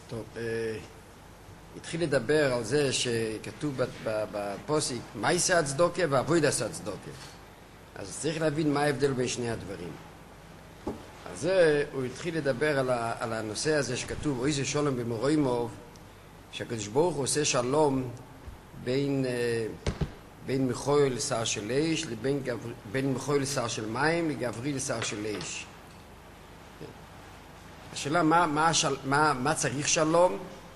טוב, התחיל לדבר על זה שכתוב בפוסיק מייסה הצדוקה ואבוידס הצדוקה. אז צריך להבין מה ההבדל בין שני הדברים. אז זה, הוא התחיל לדבר על הנושא הזה שכתוב אוי זה שולם במורוימוב, שהקדוש ברוך הוא עושה שלום בין מחוי לשר של אש, בין מחוי לשר של מים לגברי לשר של אש. השאלה מה צריך שלום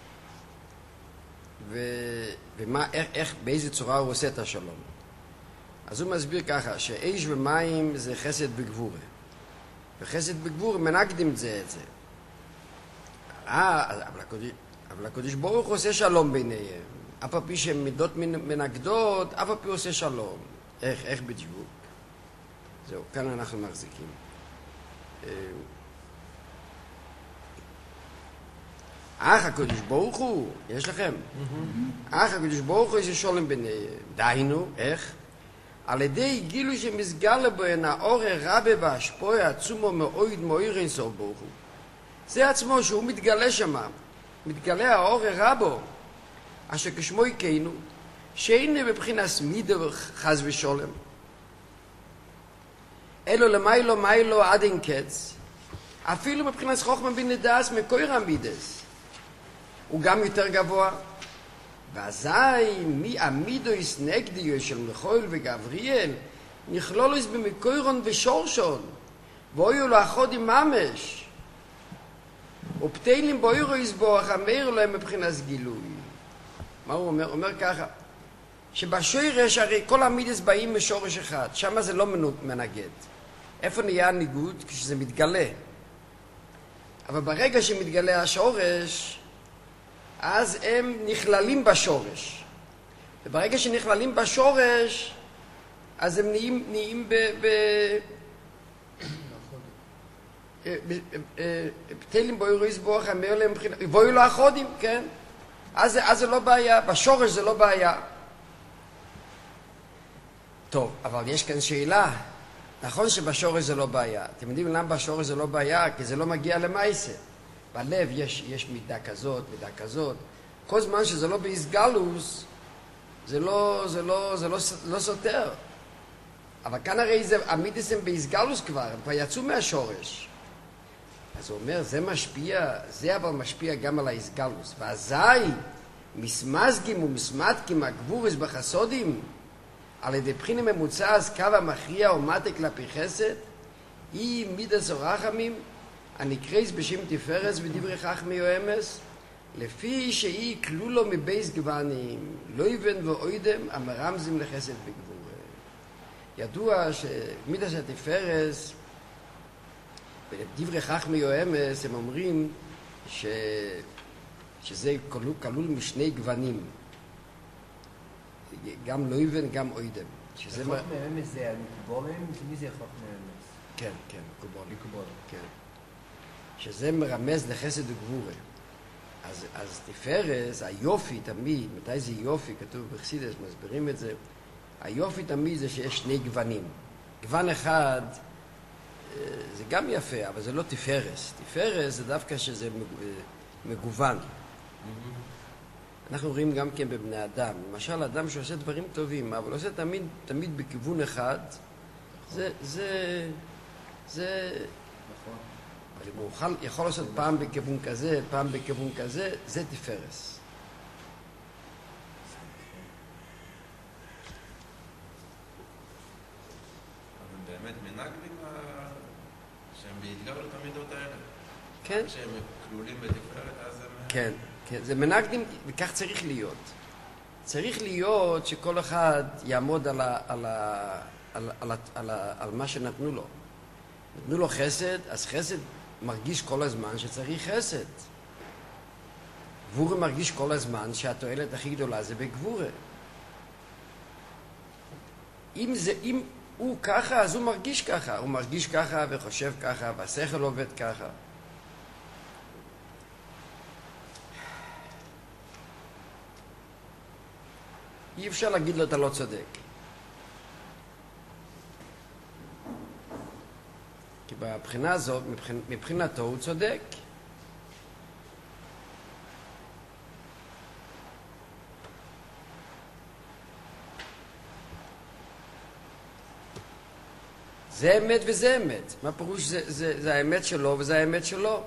באיזה צורה הוא עושה את השלום. אז הוא מסביר ככה שאש ומים זה חסד בגבורה, וחסד בגבורה מנגדים את זה. אבל הקדוש ברוך הוא עושה שלום ביניהם, אף על פי שהן מידות מנגדות, אף על פי הוא עושה שלום. איך בדיוק? זהו, כאן אנחנו מחזיקים. הקדוש ברוך הוא, יש לכם? הקדוש ברוך הוא יש שלום ביניהם. דהיינו, איך? על ידי גילוי שמסגל בוין האור הרבה והשפוע עצומו מאויד מאויר אינסוף ברוך הוא. זה עצמו שהוא מתגלה שמה. מתגלה האור רבו, אשר כשמו יקיינו, שאין בבחינת מידו חס ושולם. אלו למיילו מיילו עד אין קץ, אפילו מבחינת חוכמה בינה דאס מקויר המידס. הוא גם יותר גבוה. ואזי מי המידויס נגדיו של מחויל וגבריאל נכלולוס במקוירון ושורשון ואויו לאחוד עם ממש ופתילים באוירו יסבורך המאיר להם מבחינת גילוי. מה הוא אומר? הוא אומר ככה שבשורש הרי כל המידס באים משורש אחד, שם זה לא מנגד. איפה נהיה הניגוד? כשזה מתגלה. אבל ברגע שמתגלה השורש אז הם נכללים בשורש. וברגע שנכללים בשורש, אז הם נהיים פתילים בו ירואיס בוח, אמר להם בואו לו החודים, כן? אז זה לא בעיה, בשורש זה לא בעיה. טוב, אבל יש כאן שאלה. נכון שבשורש זה לא בעיה. אתם יודעים למה בשורש זה לא בעיה? כי זה לא מגיע למעשה. בלב יש מידה כזאת, מידה כזאת. כל זמן שזה לא באיסגלוס, זה לא סותר. אבל כאן הרי המידס הם באיסגלוס כבר, הם כבר יצאו מהשורש. אז הוא אומר, זה משפיע, זה אבל משפיע גם על האיסגלוס. ואזי מסמזגים ומסמתקים הגבורס בחסודים, על ידי בחינה ממוצע, אז קו המכריע ומטה כלפי חסד, היא מידס ורחמים, הנקרייס בשם תפארס ודברי חכמי יואמס, לפי שהיא כלולו מבייס גוונים, לא יבן ואוידם, המרמזים לחסד בגבור. ידוע שמידס התפארס, בדברי חכמי יואמס, הם אומרים שזה כלול משני גוונים, גם לא יבן, גם אוידם. חכמי יואמס זה המקובולים? מי זה חכמי יואמס? כן, מקובולים. כן. שזה מרמז לחסד וגבורה. אז תפארס, היופי תמיד, מתי זה יופי? כתוב בחסידות, מסבירים את זה. היופי תמיד זה שיש שני גוונים. גוון אחד, זה גם יפה, אבל זה לא תפארס. תפארס זה דווקא שזה מגוון. אנחנו רואים גם כן בבני אדם. למשל, אדם שעושה דברים טובים, אבל עושה תמיד בכיוון אחד, זה אבל אם הוא יכול לעשות פעם בכיוון כזה, פעם בכיוון כזה, זה תפארס. אבל באמת מנגדים שהם בהתגלות המידות האלה? כן. כשהם כלולים בתפארת, אז הם... כן, זה מנגדים, וכך צריך להיות. צריך להיות שכל אחד יעמוד על מה שנתנו לו. נתנו לו חסד, אז חסד מרגיש כל הזמן שצריך חסד. גבורה מרגיש כל הזמן שהתועלת הכי גדולה זה בגבורה. אם הוא ככה, אז הוא מרגיש ככה. הוא מרגיש ככה וחושב ככה, והשכל עובד ככה. אי אפשר להגיד לו אתה לא צודק. כי בבחינה הזאת, מבחינתו הוא צודק. זה אמת וזה אמת. מה פירוש? זה האמת שלו וזה האמת שלו.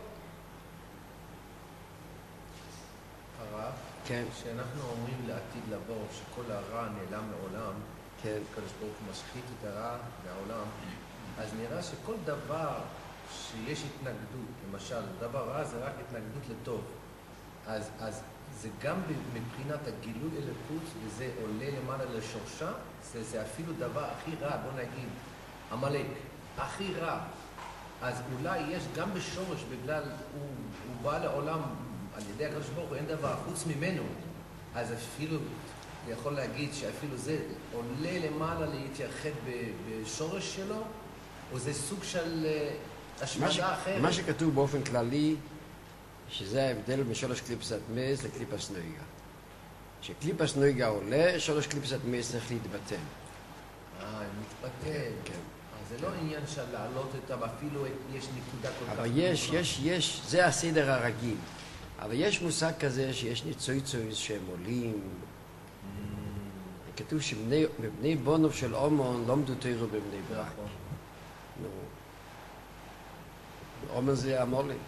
הרב, כן. כשאנחנו אומרים לעתיד לבוא שכל הרע נעלם מעולם, כן. הקדוש ברוך הוא משחית את הרע מהעולם, אז נראה שכל דבר שיש התנגדות, למשל, דבר רע זה רק התנגדות לטוב. אז זה גם מבחינת הגילוי אלוקות, וזה עולה למעלה לשורשה, זה אפילו דבר הכי רע, בוא נגיד, עמלק, הכי רע. אז אולי יש גם בשורש, בגלל הוא בא לעולם על ידי הקדוש ברוך הוא, אין דבר חוץ ממנו. אז אפילו, יכול להגיד שאפילו זה עולה למעלה להתייחד בשורש שלו, או זה סוג של השמדה אחרת. מה שכתוב באופן כללי, שזה ההבדל בין שורש קליפסת מס לקליפס נויגה. כשקליפס נויגה עולה, שורש קליפסת מס צריך להתבטל. מתבטל. כן. אז זה לא עניין של להעלות אותם, אפילו יש נקודה כל כך... אבל יש, זה הסדר הרגיל. אבל יש מושג כזה שיש ניצוי-צויז שהם עולים. כתוב שבני בונוב של אומון לא עמדו תוירו בבני ברק. נו. אומון זה המולק.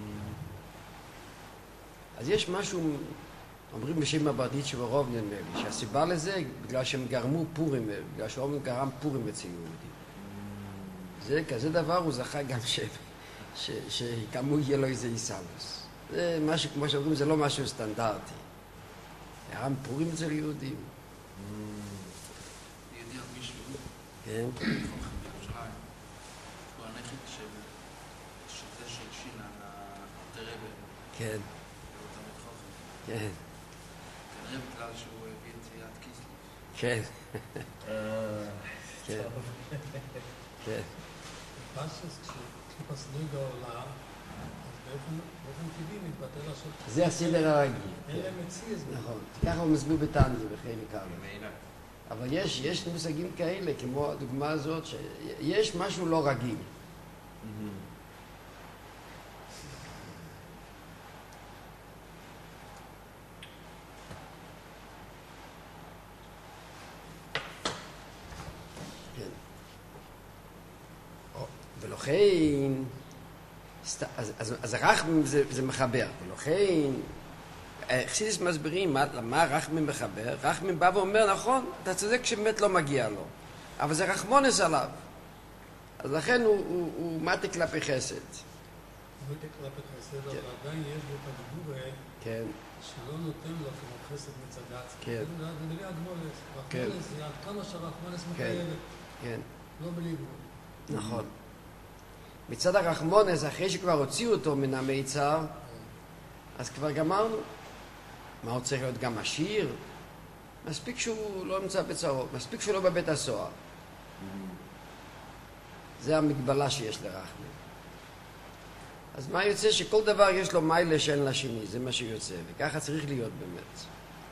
אז יש משהו, אומרים בשם הברדיצ'ה ורוב נדמה לי, שהסיבה לזה בגלל שהם גרמו פורים, בגלל שאומון גרם פורים אצל יהודים. זה כזה דבר הוא זכה גם שכמו יהיה לו איזה איסאוס. זה משהו, כמו שאומרים, זה לא משהו סטנדרטי. גרם פורים אצל יהודים. ידיע מישהו, כן. בירושלים, הוא הנכד של שוטה של שינה, הרבי. כן. כן. כנראה בגלל שהוא הביא את יד קיסלב. כן. כן. כן. פשטס, כשקליפס נויגה עולה, אז באופן טבעי מתבטל לעשות... זה הסדר הרגיל. אין להם מציז. נכון. ככה הוא מסביר בטנזה בחלק כמה. ממילא. אבל יש מושגים כאלה, כמו הדוגמה הזאת, שיש משהו לא רגיל. ולכן, אז הרחמים זה מחבר, ולכן, חסידס מסבירים מה הרחמים מחבר. רחמים בא ואומר, נכון, אתה צודק שבאמת לא מגיע לו, אבל זה רחמונס עליו. אז לכן הוא מתי כלפי חסד. מתי כלפי חסד, אבל עדיין יש בו את הגבורה שלא נותן לו כמו חסד מצד עצמו. כן. זה בלי הגבולס. רחמונס זה עד כמה שהרחמונס מחייבת. כן. לא בלי גבול. נכון. מצד הרחמונס, אחרי שכבר הוציאו אותו מן המיצר, אז כבר גמרנו. מה הוא צריך להיות גם עשיר? מספיק שהוא לא נמצא בצרות, מספיק שהוא לא בבית הסוהר. זה המגבלה שיש לרחמים. אז מה יוצא? שכל דבר יש לו מיילה שאין לשני, זה מה שיוצא, וככה צריך להיות באמת.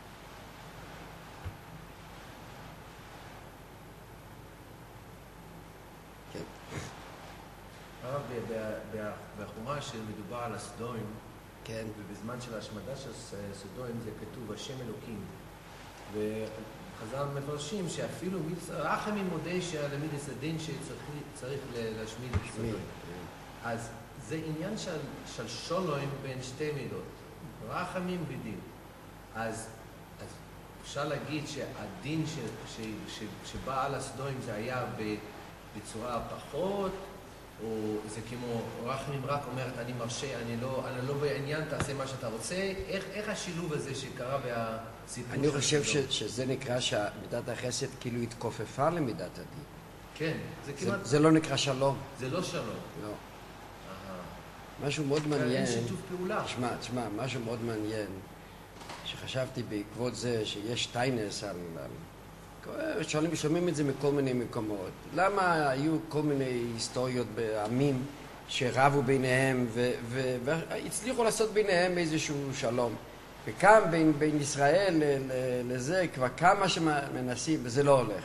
בחומש שמדובר על הסדוים, כן. ובזמן של ההשמדה של סדוים זה כתוב השם אלוקים. וחז"ל מפרשים שאפילו רחמים מודה שהלמיד את הדין שצריך להשמיד את סדוים. אז זה עניין של שולוים בין שתי מידות, רחמים ודין. אז אפשר להגיד שהדין שבא על הסדוים זה היה בצורה פחות, או זה כמו רחמים רק אומרת אני מרשה, אני לא בעניין, תעשה מה שאתה רוצה. איך השילוב הזה שקרה בסיפור? אני חושב שזה נקרא שמידת החסד כאילו התכופפה למידת הדין. כן, זה כמעט... זה לא נקרא שלום. זה לא שלום. לא. משהו מאוד מעניין. אין שיתוף פעולה. תשמע, משהו מאוד מעניין, שחשבתי בעקבות זה שיש טיינס על שומעים את זה מכל מיני מקומות. למה היו כל מיני היסטוריות בעמים שרבו ביניהם והצליחו לעשות ביניהם איזשהו שלום? וכאן בין ישראל לזה כבר כמה שמנסים וזה לא הולך.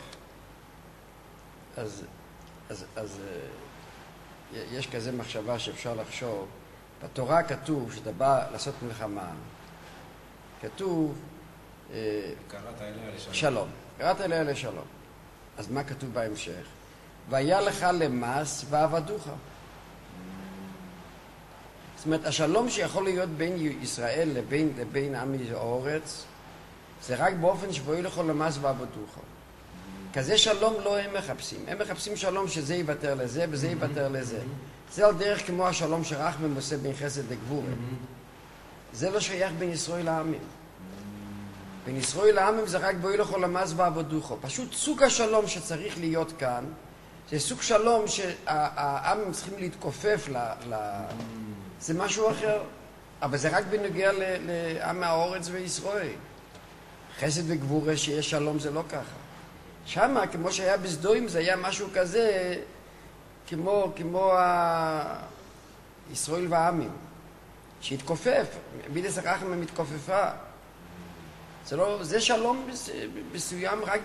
אז יש כזה מחשבה שאפשר לחשוב. בתורה כתוב שאתה בא לעשות מלחמה. כתוב קראת אליה לשלום. שלום. קראת אליה לשלום. אז מה כתוב בהמשך? והיה לך למס ועבדוך. זאת אומרת, השלום שיכול להיות בין ישראל לבין עם האורץ, זה רק באופן שבו יהיו לך למס ועבדוך. כזה שלום לא הם מחפשים. הם מחפשים שלום שזה יוותר לזה וזה יוותר לזה. זה על דרך כמו השלום שרחמם עושה בין חסד לגבורה. זה לא שייך בין ישראל לעמים. בין ישראל לעמים זה רק בו יהיו לך למס ועבדוך. פשוט סוג השלום שצריך להיות כאן, זה סוג שלום שהעמים צריכים להתכופף זה משהו אחר, אבל זה רק בנוגע לעם האורץ וישראל. חסד וגבורה שיש שלום זה לא ככה. שמה, כמו שהיה בסדוים, זה היה משהו כזה, כמו ישראל והעמים, שהתכופף, מידת הרחמים מתכופפה. זה שלום מסוים רק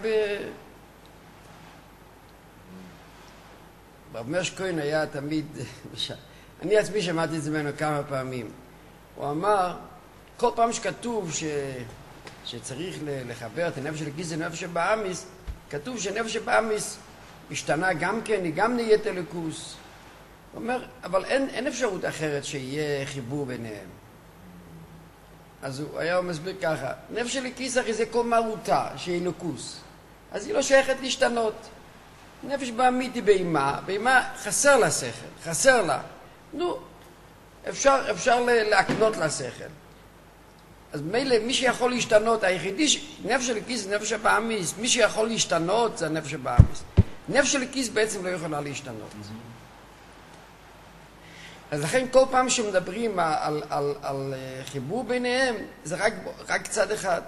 רב מאיר כהן היה תמיד, אני עצמי שמעתי את זה ממנו כמה פעמים. הוא אמר, כל פעם שכתוב שצריך לחבר את הנפש של הקיס לנפש שבאמיס, כתוב שנפש שבאמיס השתנה גם כן, היא גם נהיית אלוקוס. הוא אומר, אבל אין אפשרות אחרת שיהיה חיבור ביניהם. אז הוא היה מסביר ככה, נפש של הקיס הרי זה כל מהותה, שהיא אלוקוס. אז היא לא שייכת להשתנות. נפש באמית היא בהמה, בהמה חסר לה שכל, חסר לה. נו, אפשר להקנות לה שכל. אז מילא, מי שיכול להשתנות, היחידי, נפש של הכיס זה נפש הבאמיס, מי שיכול להשתנות זה הנפש הבאמיס. נפש של הכיס בעצם לא יכולה להשתנות. אז לכן כל פעם שמדברים על חיבור ביניהם, זה רק צד אחד.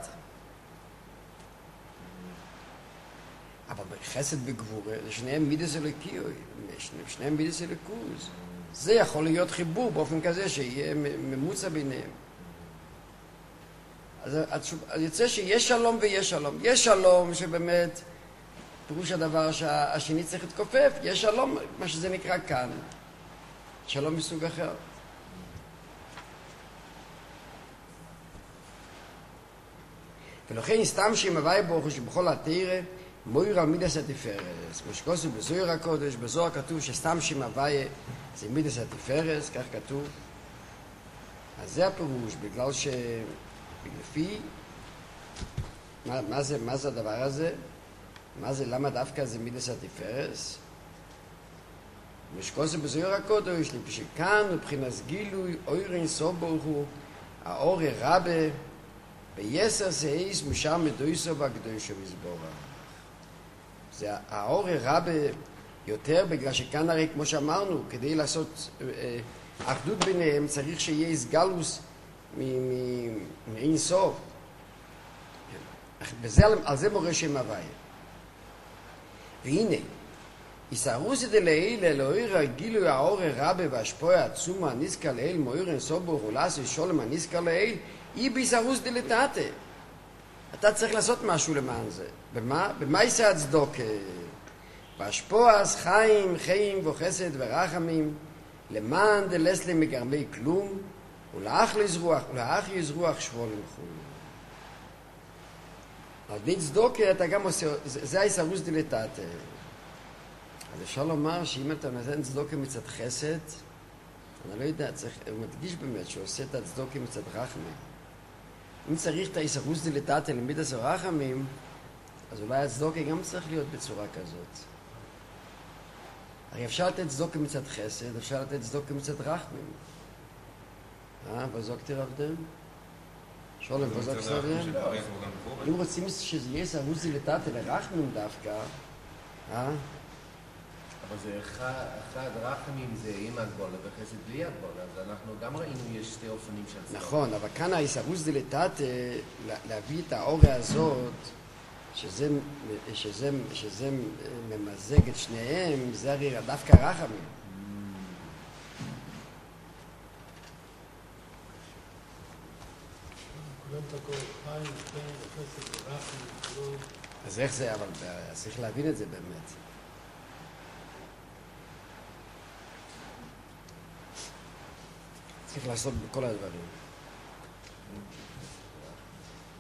אבל בחסד וגבורה, שניהם מידס אלוקיות, שניהם מידס אלוקות. זה יכול להיות חיבור באופן כזה שיהיה ממוצע ביניהם. אז יוצא שיש שלום ויש שלום. יש שלום שבאמת, פירוש הדבר שהשני צריך להתכופף, יש שלום, מה שזה נקרא כאן. שלום מסוג אחר. ולכן סתם שם הווי ברוך הוא שבכל התירה, מויר על מידס התפארס. משקוסו בזוהר הקודש, בזוהר כתוב שסתם שם הווי זה מידס התפארס, כך כתוב. אז זה הפירוש, בגלל לפי, מה זה הדבר הזה? למה דווקא זה מידס התפארס? משקוסו בזוהר הקודש, שכאן מבחינת גילוי, אויר אין סוף ברוך הוא, האור הרבה, ביסר סייס משם מדויסו והקדושו מזבורה. זה האור הרבה יותר, בגלל שכאן הרי, כמו שאמרנו, כדי לעשות אחדות ביניהם, צריך שיהיה איסגלוס מאין סוף. על זה מורה שם הווי. והנה, יסערוסי דלעילה לאויר הגילוי האור הרבה והשפוע העצום הנזכר לאל מאויר אין סוף ברוך הוא לעשות שולם הנזכר לאל, היא ביסערוס דלתתה. אתה צריך לעשות משהו למען זה. במה יישא הצדוק? בהשפועס חיים וחסד ורחמים, למען דלס לי מגרמי כלום, ולאח יזרוח שבול מחול. על די צדוק אתה גם עושה, זה הישרוס דלתתה. אז אפשר לומר שאם אתה נותן צדוק מצד חסד, אני לא יודע, הוא מדגיש באמת שהוא עושה את הצדוק מצד רחמים. אם צריך את הישרוס דלתתה למידס הרחמים, אז אולי הצדוקה גם צריך להיות בצורה כזאת. הרי אפשר לתת צדוקה מצד חסד, אפשר לתת צדוקה מצד רחמים. בזוק תרבדם? שולם, בזוק תרבדם? אם רוצים שזה יהיה ישרוס דלתתה לרחמים דווקא, אבל זה אחד רחמים זה עם הגבולה וחסד בלי הגבולה, אז אנחנו גם ראינו יש שתי אופנים של צדוק. נכון, אבל כאן הישרוס דלתתה, להביא את האור הזאת, שזה ממזג את שניהם, זה הרי דווקא רחמים. אז איך זה, אבל צריך להבין את זה באמת. צריך לעשות בכל הדברים.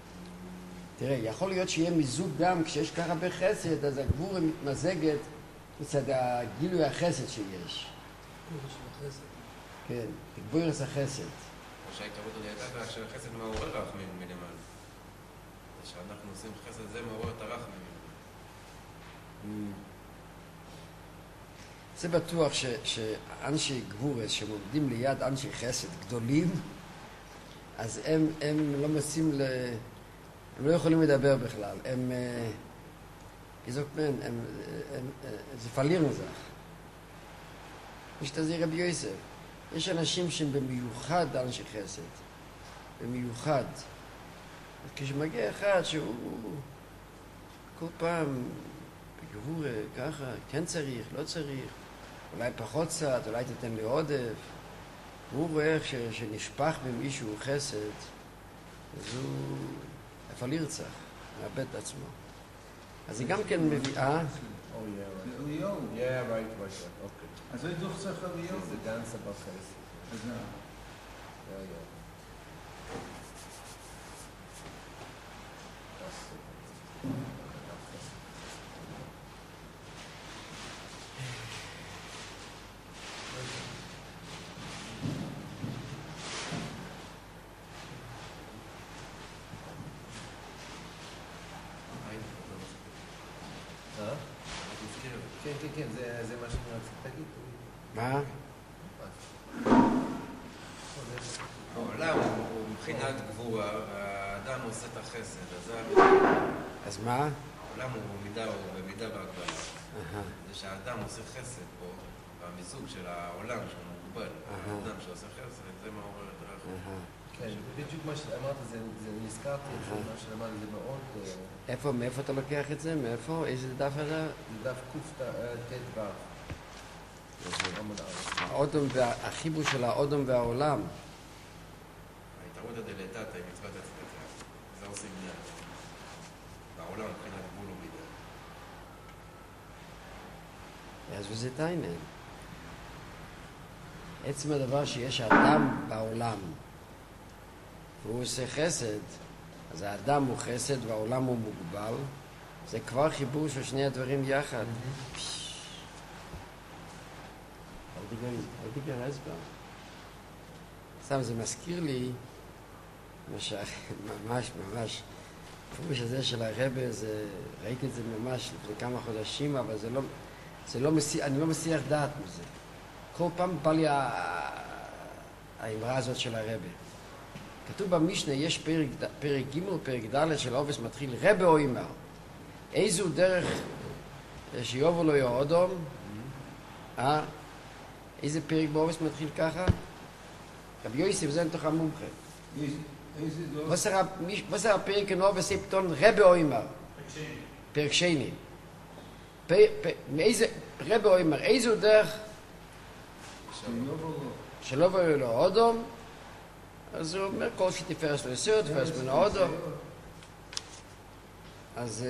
תראה, יכול להיות שיהיה מיזוג גם, כשיש ככה בחסד, אז הגבורה מתמזגת מצד הגילוי החסד שיש. גבורה של החסד. כן, גבורס החסד. או שההתערבות הדייתת שהחסד מעורר רחמים מלמעלה. שאנחנו עושים חסד זה מעורר את הרחמים. זה בטוח שאנשי גבורס שעומדים ליד אנשי חסד גדולים, אז הם לא מוצאים הם לא יכולים לדבר בכלל. הם זה פלירן זך. יש תזיר רבי יוסף. יש אנשים שהם במיוחד אנשי חסד. במיוחד. כשמגיע אחד שהוא כל פעם בגבור ככה, כן צריך, לא צריך, אולי פחות קצת, אולי תתן לי עודף. הוא רואה איך שנשפך במישהו חסד, אז הוא איפה לרצח, מאבד את עצמו. אז היא גם כן מביאה... אליהו. Yeah, right, אוקיי. אז זה דוח צריך אליהו. זה דאנס הבא חסד. אז זה... כן, זה מה שאני רציתי להגיד. מה? העולם הוא מבחינת גבורה, והאדם עושה את החסד, אז זה אז מה? העולם הוא במידה והגבלה. זה שהאדם עושה חסד פה, והמיזוג של העולם שהוא מוגבל, האדם שעושה חסד, זה מעורר את הרחם. כן, בדיוק מה שאמרת, זה נזכרתי, מה שאמרת, זה מאוד... מאיפה אתה לוקח את זה? מאיפה? איזה דף אתה? זה דף קט"ו. האודום, החיבור של האודום והעולם. ההתערבות הדלתתא היא מצוות הצדקה. זה עושה עניין. והעולם מבחינת גבול ומידה. אז וזה תיינן. עצם הדבר שיש אדם בעולם, והוא עושה חסד, אז האדם הוא חסד והעולם הוא מוגבל, זה כבר חיבור של שני הדברים יחד. אל תיגר הסבר. סתם, זה מזכיר לי, ממש, הפירוש הזה של הרבי, ראיתי את זה ממש לפני כמה חודשים, אבל אני לא מסיח דעת מזה. כל פעם בא לי האמרה הזאת של הרבי. כתוב במשנה, יש פרק ג' פרק ד' של אובס מתחיל רבי או אימר. איזו דרך שיובו לו יהודום? איזה פרק באובס מתחיל ככה? רבי יוסף זה נתוך המומחה. מה זה הפרק אין אובס פתאום רבי או אימר? פרק שני. רבי או אימר, איזו דרך שלא בו לו יהודום? אז הוא אומר, כל שתפרס לו יסר, תפרס מן האודו. אז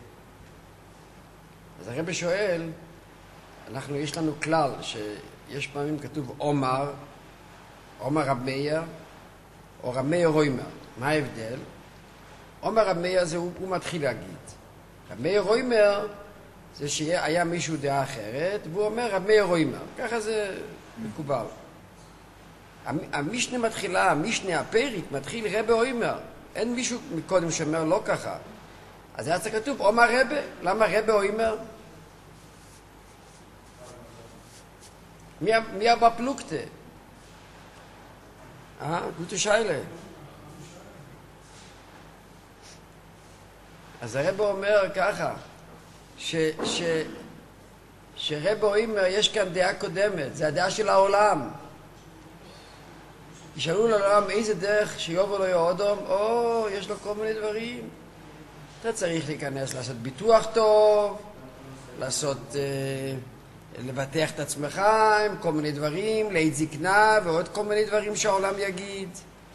הרבי שואל, יש לנו כלל, שיש פעמים כתוב עומר רב מאיר, או רב מאיר רוימר. מה ההבדל? עומר רב מאיר זה הוא מתחיל להגיד. רב מאיר רוימר זה שהיה מישהו דעה אחרת, והוא אומר רב מאיר רוימר. ככה זה מקובל. המשנה מתחילה, הפרק מתחיל רבי או אימר. אין מישהו מקודם שאומר לא ככה. אז היה צריך כתוב, אומר רבי. למה רבי או אימר? מי הבא פלוקטה? גוטו שיילה. אז הרבי אומר ככה, שרבי או אימר יש כאן דעה קודמת, זה הדעה של העולם. ישאלו לעולם איזה דרך שיובו לו יהודום, יש לו כל מיני דברים. אתה צריך להיכנס, לעשות ביטוח טוב, לבטח את עצמך עם כל מיני דברים, לעת זקנה ועוד כל מיני דברים שהעולם יגיד.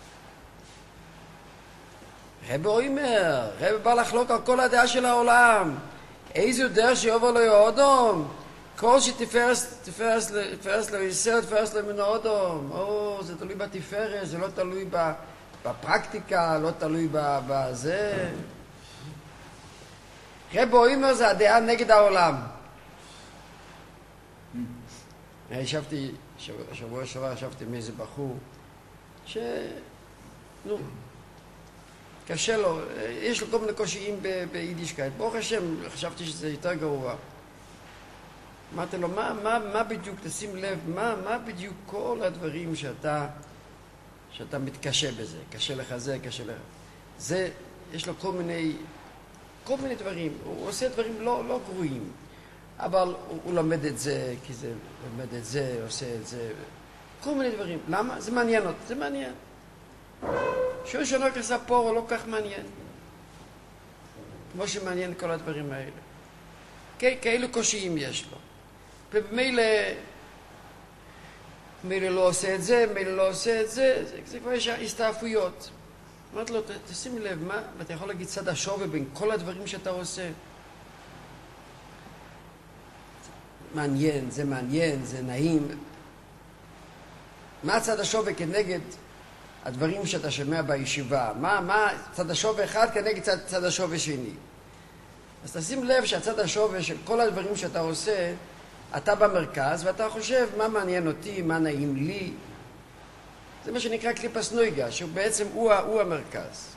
רבי אומר, רבי בא לחלוק על כל הדעה של העולם. איזה דרך שיובו לו יהודום? כל שתפרס לו יסר, תפרס לו מן האודום. זה תלוי בתפרס, זה לא תלוי בפרקטיקה, לא תלוי בזה. רבי אומר זה הדעה נגד העולם. ישבתי, שבוע שעבר ישבתי עם איזה בחור, קשה לו, יש לו כל מיני קושיים ביידישקייט. ברוך השם, חשבתי שזה יותר גרוע. אמרתי לו, מה בדיוק, תשים לב, מה בדיוק כל הדברים שאתה מתקשה בזה? קשה לך זה, קשה לך. זה, יש לו כל מיני דברים. הוא עושה דברים לא גרועים. אבל הוא לומד את זה, כי זה לומד את זה, עושה את זה. כל מיני דברים. למה? זה מעניין אותי, זה מעניין. שהוא שנוק עשה פורו לא כך מעניין. כמו שמעניין כל הדברים האלה. כאלו קושיים יש לו. ובמילא לא עושה את זה, מילא לא עושה את זה, זה כבר יש הסתעפויות. אמרתי לו, תשים לב, מה? ואתה יכול להגיד צד השווה בין כל הדברים שאתה עושה. מעניין, זה נעים. מה הצד השווה כנגד הדברים שאתה שומע בישיבה? מה צד השווה אחד כנגד צד השווה שני? אז תשים לב שהצד השווה של כל הדברים שאתה עושה, אתה במרכז, ואתה חושב מה מעניין אותי, מה נעים לי. זה מה שנקרא קליפס נויגה, שהוא בעצם הוא המרכז.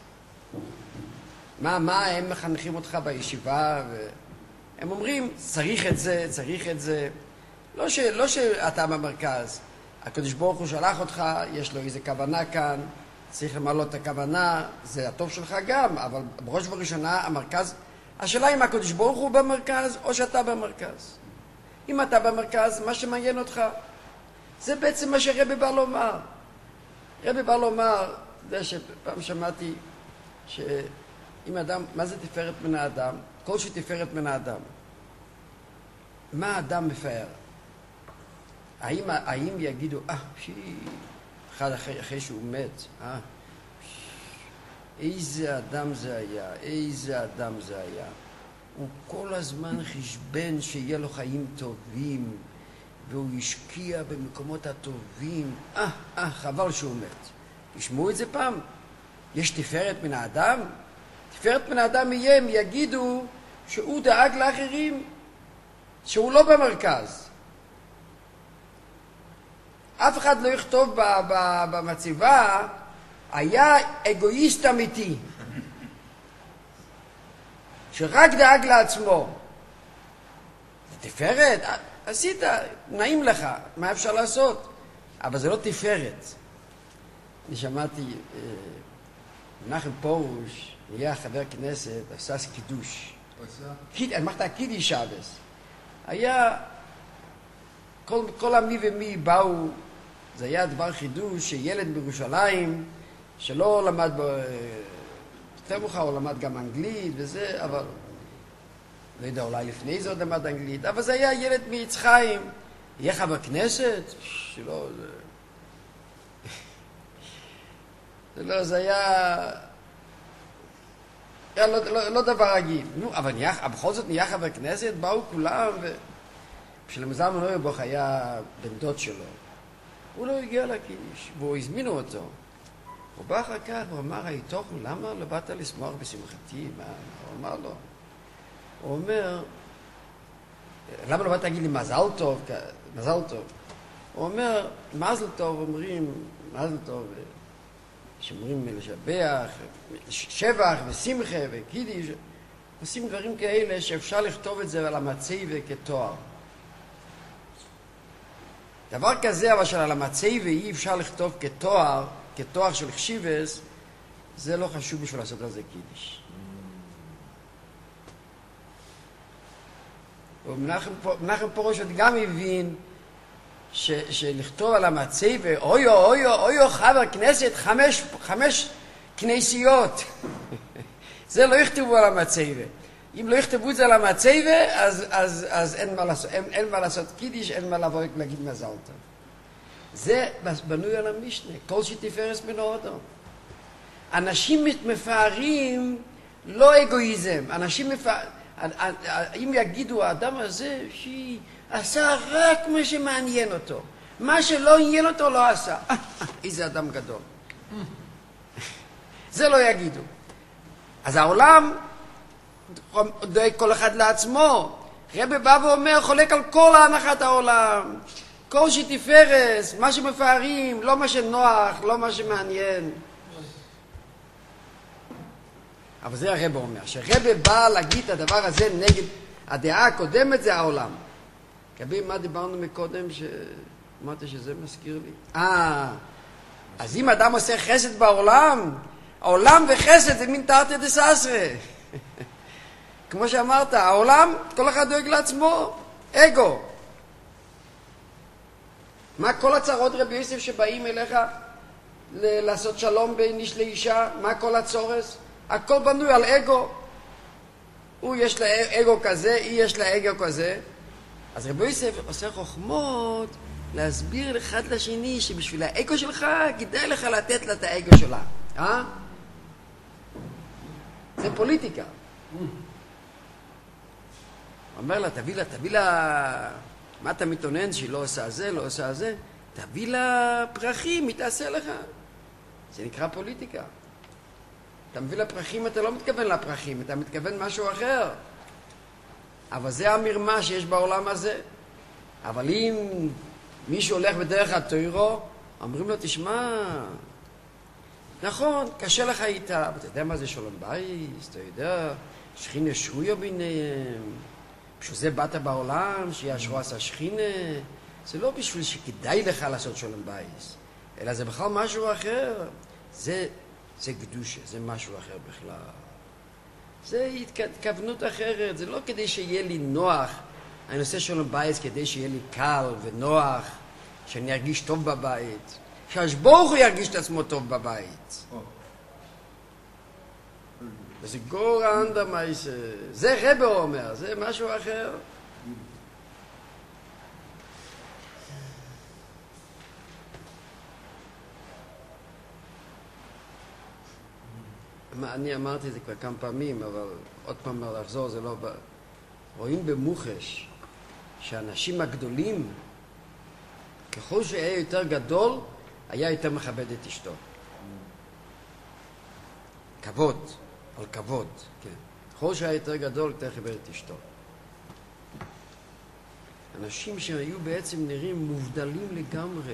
מה הם מחנכים אותך בישיבה? הם אומרים, צריך את זה. לא שאתה במרכז. הקדוש ברוך הוא שלח אותך, יש לו איזה כוונה כאן, צריך למלא את הכוונה, זה הטוב שלך גם, אבל בראש ובראשונה המרכז, השאלה אם הקדוש ברוך הוא במרכז או שאתה במרכז. אם אתה במרכז, מה שמעניין אותך, זה בעצם מה שרבי בא לומר. רבי בא לומר, זה שפעם שמעתי, שאם אדם, מה זה תפארת מן האדם? כל שתפארת מן האדם. מה האדם מפאר? האם יגידו, אחד אחרי שהוא מת, איזה אדם זה היה, הוא כל הזמן חשבן שיהיה לו חיים טובים, והוא השקיע במקומות הטובים, חבל שהוא מת. תשמעו את זה פעם, יש תפארת מן האדם? תפארת מן האדם יהיה, הם יגידו שהוא דאג לאחרים, שהוא לא במרכז. אף אחד לא יכתוב במצבה, היה אגואיסט אמיתי, שרק דאג לעצמו. זה תפארת? עשית, נעים לך, מה אפשר לעשות? אבל זה לא תפארת. אני שמעתי, מנחם פרוש, נהיה חבר כנסת, עשה קידוש. אמרת קידי שבס. היה, כל המי ומי באו, זה היה דבר חידוש, שילד בירושלים, שלא למד, יותר מאוחר הוא למד גם אנגלית וזה, אבל לא יודע, אולי לפני זה עוד למד אנגלית, אבל זה היה ילד מיצחיים, יהיה חבר כנסת, שלא, זה היה לא דבר רגיל. נו, אבל בכל זאת נהיה חבר כנסת, באו כולם, ושלמזל מנויבוך היה בן דוד שלו. הוא לא הגיע לקידיש, והוא הזמינו אותו. הוא בא אחר כך, הוא אמר, היתוך, למה לא באת לשמוח בשמחתי? מה? הוא אמר לו. הוא אומר, למה לא באת להגיד לי מזל טוב? מזל טוב. הוא אומר, מזל טוב, אומרים, מזל טוב, שאומרים לשבח, שבח ושמחה וקידיש, עושים דברים כאלה שאפשר לכתוב את זה על המצי וכתואר. דבר כזה, אבל שעל המצי ואי אפשר לכתוב כתואר של חשיבס, זה לא חשוב בשביל לעשות על זה קידיש. ומנחם פרוש גם הבין שלכתוב על המצי ואויו חבר כנסת 5 כנסיות. זה לא יכתבו על המצי. אם לא יכתבו את זה על המצי, אז אין מה לעשות קידיש, אין מה לבוא להגיד מזל טוב. זה בנוי על המשנה, כל שתפארת מן האדם. אנשים מפארים לא אגואיזם, אם יגידו האדם הזה שעשה רק מה שמעניין אותו, מה שלא עניין אותו לא עשה. איזה אדם גדול. זה לא יגידו. אז העולם דואג כל אחד לעצמו. רבי בא ואומר, חולק על כל ההנחת העולם. קושי תפארס, מה שמפארים, לא מה שנוח, לא מה שמעניין. אבל זה הרב אומר, שהרב בא להגיד את הדבר הזה נגד הדעה הקודמת, זה העולם. כבי, מה דיברנו מקודם שאמרתי שזה מזכיר לי? אז אם אדם עושה חסד בעולם, העולם וחסד זה מין תרתי דססרא. כמו שאמרת, העולם, כל אחד דואג לעצמו, אגו. מה כל הצרות רבי יוסף שבאים אליך לעשות שלום בין איש לאישה? מה כל הצורס? הכל בנוי על אגו. הוא יש לה אגו כזה, היא יש לה אגו כזה. אז רבי יוסף עושה חוכמות להסביר אחד לשני שבשביל האגו שלך כדאי לך לתת לה את האגו שלה. זה פוליטיקה. אומר לה, תביא לה, מה אתה מתעונן שהיא לא עושה זה, לא עושה זה? תביא לה פרחים, היא תעשה לך. זה נקרא פוליטיקה. אתה מביא לה פרחים, אתה לא מתכוון לפרחים, אתה מתכוון משהו אחר. אבל זה המרמה שיש בעולם הזה. אבל אם מישהו הולך בדרך התוירו, אומרים לו, תשמע, נכון, קשה לך איתה, אבל אתה יודע מה זה שלום בייס, אתה יודע, שכינה שרויה ביניהם, בשביל זה באת בעולם, שישרו עשה שכינה, זה לא בשביל שכדאי לך לעשות שלום בייס, אלא זה בכלל משהו אחר, זה קדושה, זה משהו אחר בכלל. זה התכוונות אחרת, זה לא כדי שיהיה לי נוח, אני עושה שלום בייס כדי שיהיה לי קל ונוח, שאני ארגיש טוב בבית, שהשבוך הוא ירגיש את עצמו טוב בבית. וזה גור האנדה מייסה, זה רבי אומר, זה משהו אחר. אני אמרתי את זה כבר כמה פעמים, אבל עוד פעם לחזור זה לא... רואים במוחש שהאנשים הגדולים, ככל שהיה יותר גדול, היה יותר מכבד את אשתו. כבוד, על כבוד, כן. ככל שהיה יותר גדול, יותר מכבד את אשתו. אנשים שהיו בעצם נראים מובדלים לגמרי.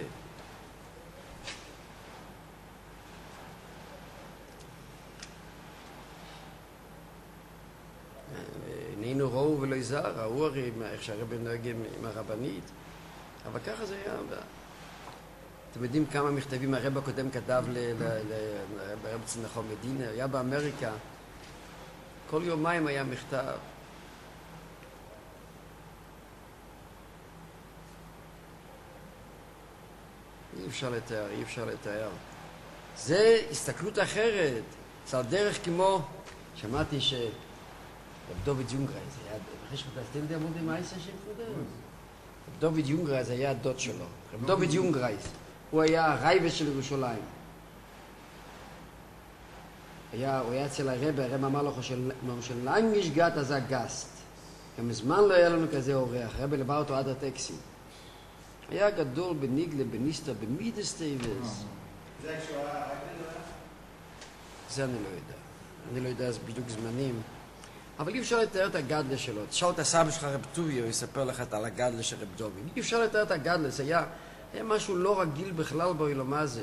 נהיינו ראו ולא יזהר, ראו הרי איך שהרבן נוהג עם הרבנית, אבל ככה זה היה. אתם יודעים כמה מכתבים הרב הקודם כתב לרב צנחו מדינה, היה באמריקה, כל יומיים היה מכתב. אי אפשר לתאר. זה הסתכלות אחרת, זה על דרך כמו, שמעתי רב דוד יונגרייז, אחרי שפתסתם די עמודי מייסה שפודר. רב דוד יונגרייז היה הדוד שלו. רב דוד יונגרייז, הוא היה הרייבס של ירושלים. הוא היה אצל הרב אמר לו, שלנג משגעת אז הגסט. גם מזמן לא היה לנו כזה אורח, הרב לבא אותו עד הטקסים. היה גדול בניגלה, בניסטר, במידסטייבס. זה כשהוא היה רק לדעת? זה אני לא יודע. אני לא יודע, אז בדיוק זמנים. אבל אי אפשר לתאר את הגדלה שלו. תשאל את הסבא שלך רב טוביה, הוא יספר לך על הגדלה של רב דובי. אי אפשר לתאר את הגדלה, זה היה משהו לא רגיל בכלל בעולם הזה.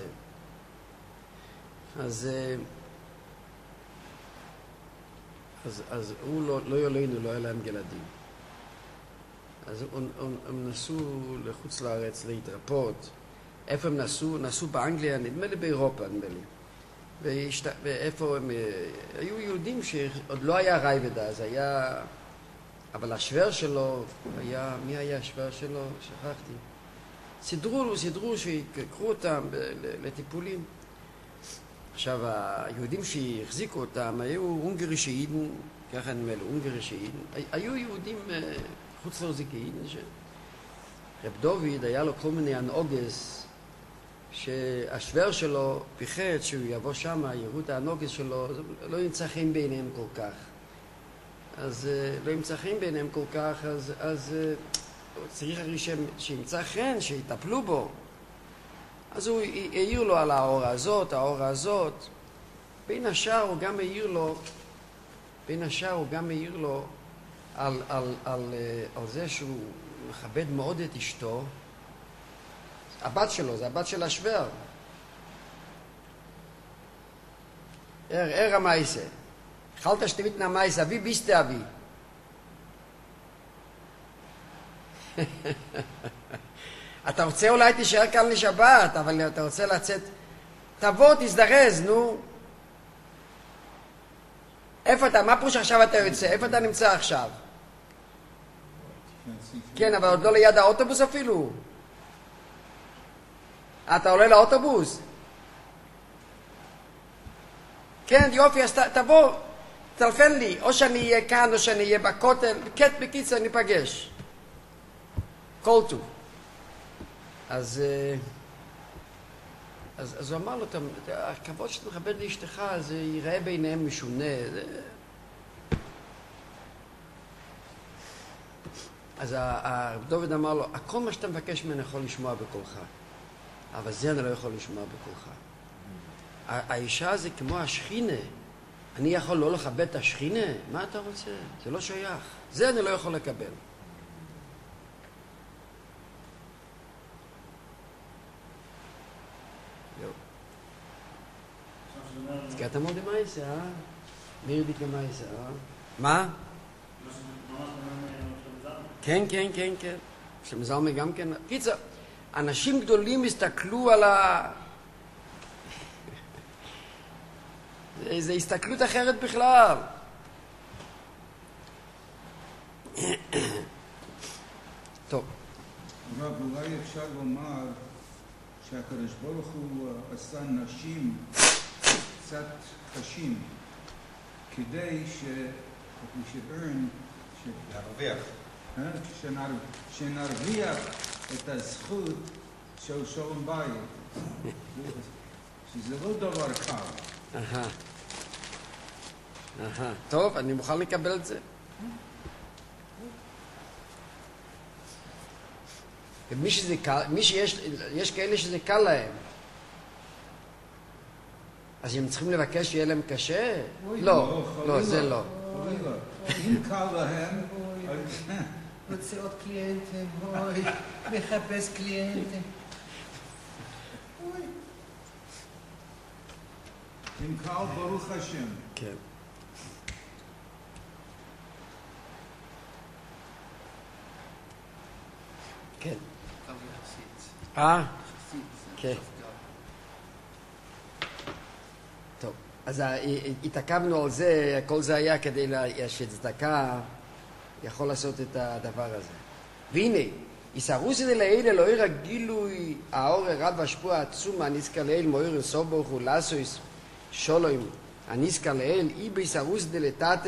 אז הוא לא יולנו, לא היה להם ילדים. אז הם נסעו לחוץ לארץ להתרפות. איפה הם נסעו? נסעו באנגליה, נדמה לי באירופה, נדמה לי. ואיפה הם... היו יהודים שעוד לא היה רייבד אז, היה... אבל השוור שלו היה... מי היה השוור שלו? שכחתי. סידרו שיקחו אותם לטיפולים. עכשיו, היהודים שהחזיקו אותם היו הונגרי שאידן, ככה נדמה לי, הונגרי שאידן. היו יהודים חוץ לאוזיקאידן, רב דוד היה לו כל מיני הנוגס, שהשוור שלו פיחד שהוא יבוא שם, יראו את הנוגס שלו, לא ימצא חן בעיניהם כל כך. אז לא ימצא חן בעיניהם כל כך, אז צריך הרי שימצא חן, שיטפלו בו. אז הוא העיר לו על האורה הזאת. בין השאר הוא גם העיר לו על זה שהוא מכבד מאוד את אשתו, הבת שלו, זה הבת של השוור. המייסה. אכלת שתבית נמייסה, אבי ביסטה אבי. אתה רוצה אולי תישאר כאן לשבת, אבל אתה רוצה לצאת, תבוא, תזדרז, נו. איפה אתה? מה פרוש עכשיו אתה יוצא? איפה אתה נמצא עכשיו? כן, אבל עוד לא ליד האוטובוס אפילו. אתה עולה לאוטובוס? כן, יופי, אז תבוא, תלפן לי, או שאני אהיה כאן, או שאני אהיה בכותל, בקיצר, ניפגש. כל טוב. אז הוא אמר לו, הכבוד שאתה מכבד לאשתך, זה ייראה ביניהם משונה. אז הרב דוד אמר לו, הכל מה שאתה מבקש ממני יכול לשמוע בקולך, אבל זה אני לא יכול לשמוע בקולך. האישה זה כמו השכינה. אני יכול לא לכבד את השכינה? מה אתה רוצה? זה לא שייך. זה אני לא יכול לקבל. הזכרת מאוד למייסה, אה? מירדיק למייסה, אה? מה? כן, כן, כן, כן. שמזלמי גם כן. קיצר, אנשים גדולים הסתכלו על זה הסתכלות אחרת בכלל. טוב. אבל אולי אפשר לומר שהקדוש ברוך הוא עשה נשים קצת קשים כדי שנרוויח את הזכות של שלום בית, שזה לא דבר קל. טוב, אני מוכן לקבל את זה. יש כאלה שזה קל להם, אז הם צריכים לבקש שיהיה להם קשה? לא, לא, זה לא. אם קל להם, רוצה עוד קליינטים, אוי, מחפש קליינטים. אם קל, ברוך השם. כן. כן. כן. טוב, אז התעכבנו על זה, כל זה היה כדי שצדקה יכול לעשות את הדבר הזה. והנה, יסערוסי דלעילה לא יראה גילוי האור הרב והשפוע העצום הניסקה לאל מויר יסוף ברוך הוא לעשויס שולוים הניסקה לאל אי ביסערוסי דלתתה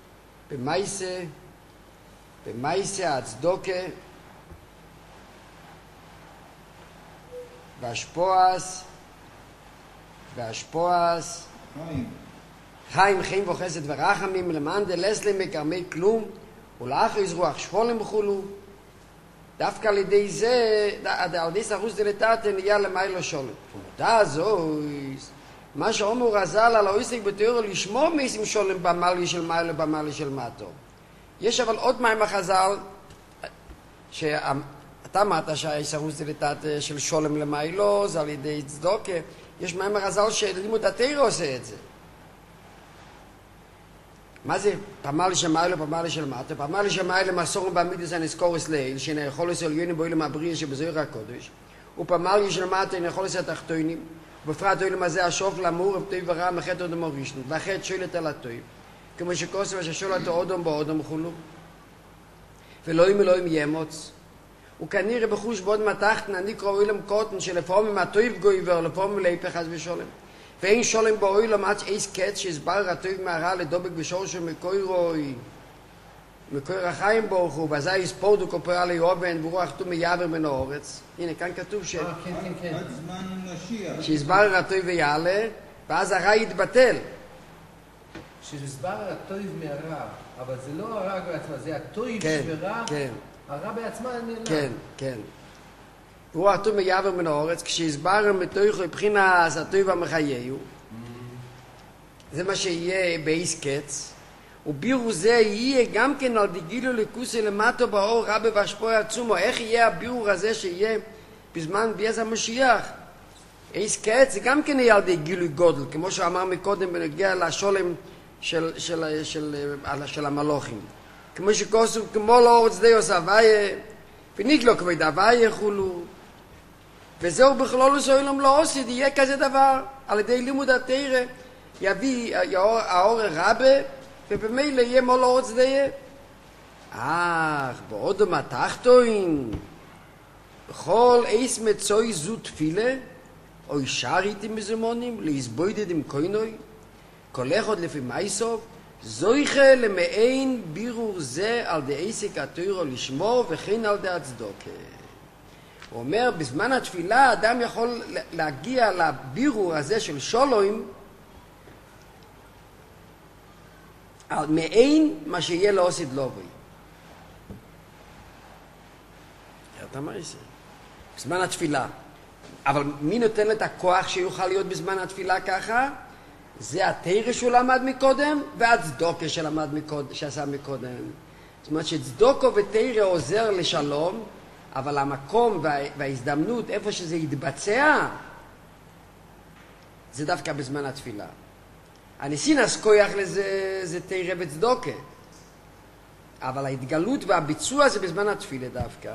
במייסה הצדוקה והשפועס חיים חיים וחסד ורחמים למען דלסלם מקרמי כלום ולאחר יזרוח שפולם בחולו דווקא על ידי זה, על ידי סחוס דלתתה נהיה למיילו שולם. ומתה הזויס, מה שאומר רזל על האויסק בתיאור לשמור מיסים שולם במעלי של מיילו במעלי של מטו. יש אבל עוד מים החז"ל, שאתה אמרת שהסחוס דלתתה של שולם למיילו, זה על ידי צדוקה. יש מים החז"ל שלימוד התורה עושה את זה. מה זה? פמלי של מיילו, פמלי של מטו. פמלי של מיילו מסורים בעמידוס הנזכורס לעיל, שהנה יכול לסול יונים בוילם הבריא שבזוהיר הקודש. ופמלי של מטו הנה יכול לסול התחתונים. ובפרט אוילם הזה השוף לאמור ובטוי ורע מחטא אודם הראשון. והחטא שולט על הטוי. כמו שכוסף ששולט אודם באודם חולו. ולאוים אלוהים ימוץ. וכנראה בחוש בוד מתחת נקרא אוילם קוטן שלפעמים הטוי גויבר, לפעמים להיפך אז ושולם. ואין שולם באוילם עד איס קץ שהסבר הטוב מהרע לדובק בשורשו מקור החיים ברוך הוא, וזה יספורדו כופרה ליובן ורוח תום יעבר מן האורץ. הנה, כאן כתוב עד זמן משיח. שהסבר הטוב ויעלה, ואז הרע יתבטל. שהסבר הטוב מהרע, אבל זה לא הרע בעצמה, זה הטוב שברע, הרע בעצמה נעלם. כן, כן. ורוח תום יעבר מן האורץ, כשהסבר מתוך לבחינה הטוב המחייהו, זה מה שיהיה באיס קץ, ובירו זה יהיה גם כן על דגילו לקוסי למטו באור רבי והשפוע עצומו. איך יהיה הבירור הזה שיהיה בזמן ביאת המשיח. עץ כעת זה גם כן יהיה על ידי גילוי גודל, כמו שאמר מקודם בנגיע לשולם של המלוכים. כמו שכוסו, כמו לא אורץ דיוס הוויה, ונגלו כבד הוויה יחולו. וזהו בכלולוס העולם לא עושה, יהיה כזה דבר. על ידי לימוד התורה יביא האור רבה, ובמילא יהיה מול אורץ דיה. בעוד התחתון, בכל עץ מצוי זו תפילה, או ישר איתם מזמונים, להסבוידד עם קוינוי, כל אחד לפי מייסוב, זויכה למעין בירור זה על די עסק התורה לשמור וכן על די הצדוקה. הוא אומר, בזמן התפילה האדם יכול להגיע לבירור הזה של שולוים, על מעין מה שיהיה לו עושית לובי. אתה מה זה? בזמן התפילה. אבל מי נותן את הכוח שיוכל להיות בזמן התפילה ככה? זה התורה שהוא למד מקודם, והצדוקה שעשה מקודם. זאת אומרת שצדוקו ותורה עוזר לשלום, אבל המקום וההזדמנות, איפה שזה יתבצע, זה דווקא בזמן התפילה. הניסינס כוח לזה זה תורה וצדוקה. אבל ההתגלות והביצוע זה בזמן התפילה דווקא.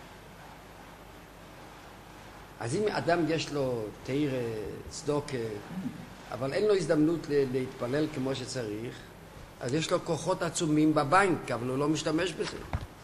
אז אם אדם יש לו תורה, צדוקה, אבל אין לו הזדמנות להתפלל כמו שצריך, אז יש לו כוחות עצומים בבנק, אבל הוא לא משתמש בזה.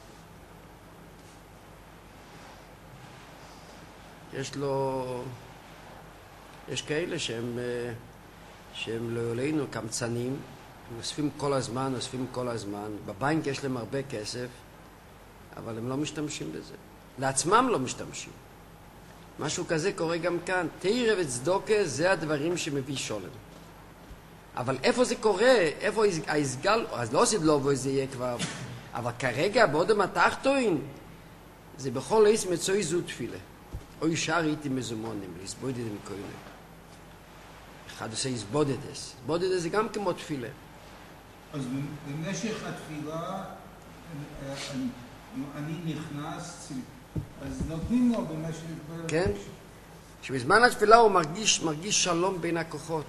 יש כאלה שהם לא עלינו קמצנים, הם אוספים כל הזמן, בבנק יש להם הרבה כסף, אבל הם לא משתמשים בזה. לעצמם לא משתמשים. משהו כזה קורה גם כאן. תורה וצדוקה זה הדברים שמביא שולם. אבל איפה זה קורה? איפה ההסגל? אז לא עושה לו וזה יהיה כבר. אבל כרגע בעודם התחתון, זה בכל עץ מצוי זו תפילה. או ישר הייתי מזומונים, לסבודד עם כל מיני. אחד עושה הסבודדס. הסבודדס זה גם כמו תפילה. אז במשך התפילה, אני נכנס, אז נותנים לו במשך... כן. שבזמן התפילה הוא מרגיש שלום בין הכוחות.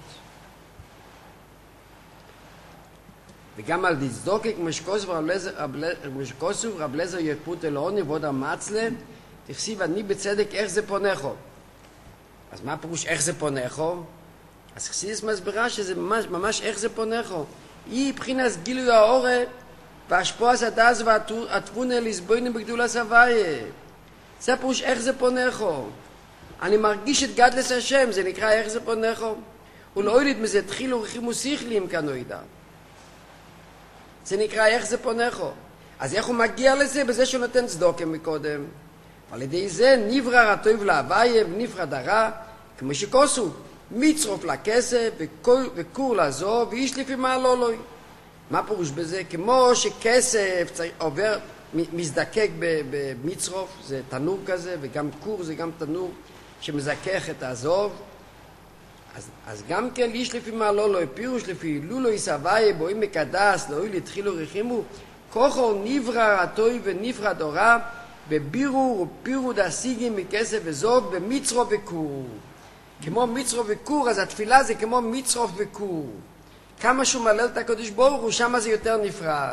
וגם על דצדוקה, כמו שכוסוב רב לזר יפות אלוהוני ועוד המצלה, תכסיב אני בצדק איך זה פונכו. אז מה הפירוש איך זה פונכו? אז חסידס מסבירה שזה ממש איך זה פונכו. היא מבחינת גילוי האורה והשפועס הדס והתבונה לסבוינים בגדול הסבייה. זה הפירוש איך זה פונכו. אני מרגיש את גדלס השם, זה נקרא איך זה פונכו. ולאוילית מזה תחילו רחימו שכלים כנוידה. זה נקרא איך זה פונכו. אז איך הוא מגיע לזה? בזה שהוא נותן צדוקה מקודם. על ידי זה נברא הטוב להוויה ונפרד הרע, כמו שכוסו, מצרוף לכסף וכור לזו ואיש לפי מעלו לוי. מה פירוש בזה? כמו שכסף עובר, מזדקק במצרוף, זה תנור כזה, וגם כור זה גם תנור שמזכך את הזוב. אז גם כן איש לפי מעלו לוי, פירוש לפי לולו יסוויה בואים מקדס, לאוי לתחילו רחימו, כוחו נברא הטוב ונפרד הרע, בבירור ופירוד השיגים מכסף וזוב במצרוף וכור. כמו מצרוף וכור, אז התפילה זה כמו מצרוף וכור. כמה שהוא מלל את הקדוש ברוך הוא, שם זה יותר נפרד.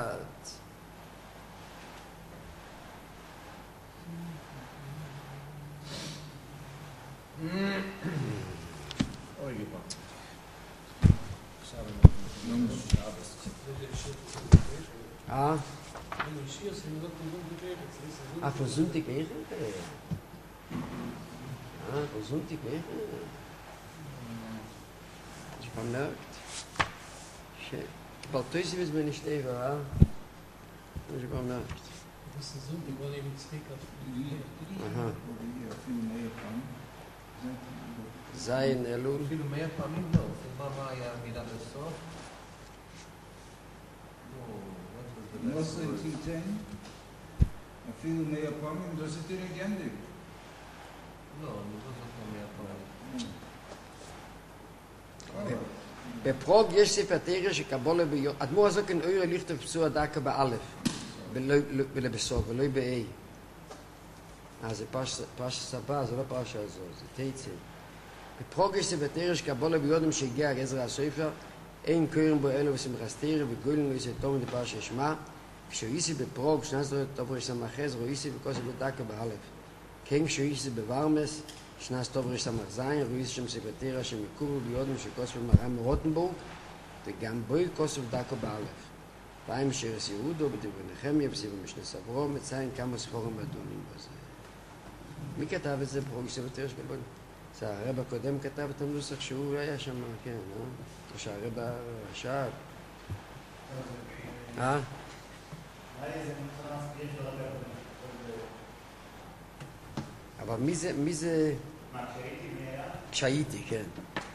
Von Sonntag wäre? Von Sonntag wäre? Ich bemerkt. Bald tue sie, wenn ich stehe, ja? Ich bemerkt. Das ist Sonntag, weil ich mit Steak auf Aha. Sein, Elul. אפילו 100 פעמים לא. מה היה המילה בסוף? נוסע תיתן, אפילו 100 פעמים, זה תראה גנדי. לא, אני לא זוכר 100 פעמים. בפרוג יש ספר תורה שקבולה ביום, אדמו"ר הזו כן אויר ליכט פסוע דקה באלף, ולא בסוף, ולא באי. זה פרשס הבא, זה לא פרשה הזו, זה תייצא. בפרוגש זה בתרש קבולה ביודם שהגיע גזר הסופר, אין קוראים בו אלו ושמחסתירי וגוילן ויסי תום דפרשה שמה, כשהוא איסי בפרוג, שנס דורת טובר סמחז, רוא איסי וכוסי בדקה באלף. כן כשהוא איסי בוורמס, שנס טובר סמח זין, רוא איסי שם סקרטריה שמקורו ביודם שכוסי במרם רוטנבורג, וגם בוי כוסי בדקה באלף. פעם שירס יהודו בדברי נחמיה, בסיבה משנה סברו, מציין כמה ספורים מדונים בזה. מי כתב את זה? פרוג איסי בתרש קבולה? זה הרב הקודם כתב את הנוסח שהוא היה שם, כן, או שהרב עכשיו. אבל מי זה... מה, כשהייתי? כשהייתי, כן.